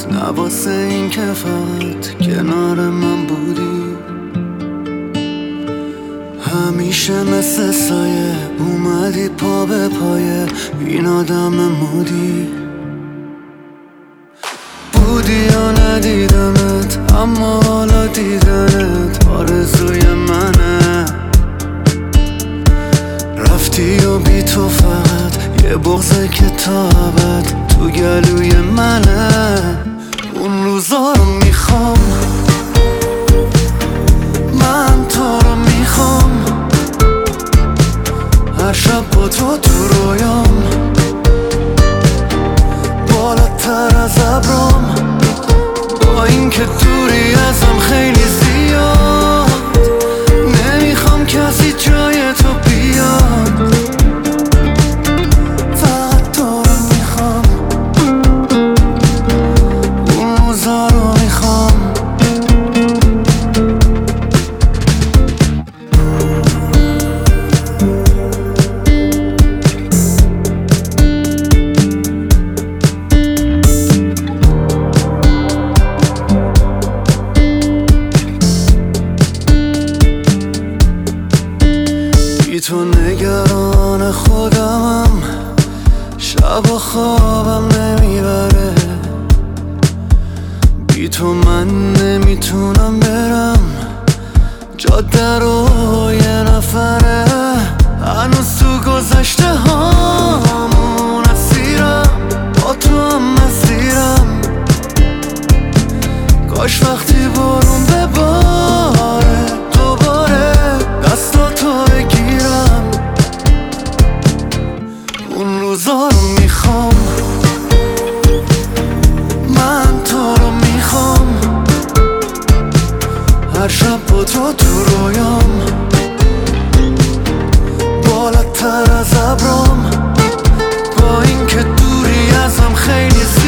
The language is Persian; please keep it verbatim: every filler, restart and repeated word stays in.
نه واسه این که فقط کنار من بودی. همیشه مثل سایه اومدی پا به پایه این آدم مودی. بودی یا ندیدمت اما حالا دیدنت آرزوی منه. رفتی و بی تو فقط یه بغضه که تا ابد تو گلوی منه. اون روزا رو میخوام، من تو رو میخوام، هر شب با تو تو رویام، بالاتر از ابرام، با این که دوری ازم خیلی زیاد. نمیخوام کسی جای تو بیاد، فقط تو رو میخوام، اون روزا رو میخوام. بی تو نگران خودمم، شب و خوابم نمیبره. بی تو من نمیتونم برم، جاده رو یه نفره. هنوز تو گذشته هامون اسیرم، با تو هم مسیرم. کاش وقتی بارون بباره دوباره دستاتو بگیرم. اون روزا رو میخوام، من تو رو میخوام، هر شب با تو تو رویام، بالاتر از ابرام، با این که دوری ازم خیلی زیاد.